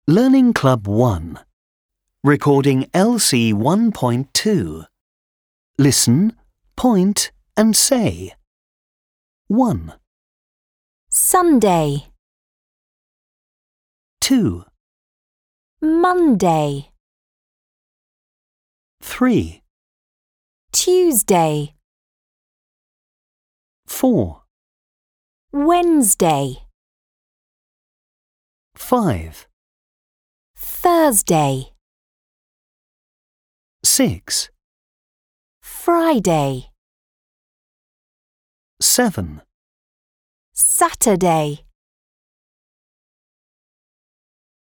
Learning Club 1. Recording LC 1.2. Listen, point and say. 1, Sunday, 2, Monday, 3, Tuesday, 4, Wednesday, 5, Thursday, 6, Friday, 7, Saturday.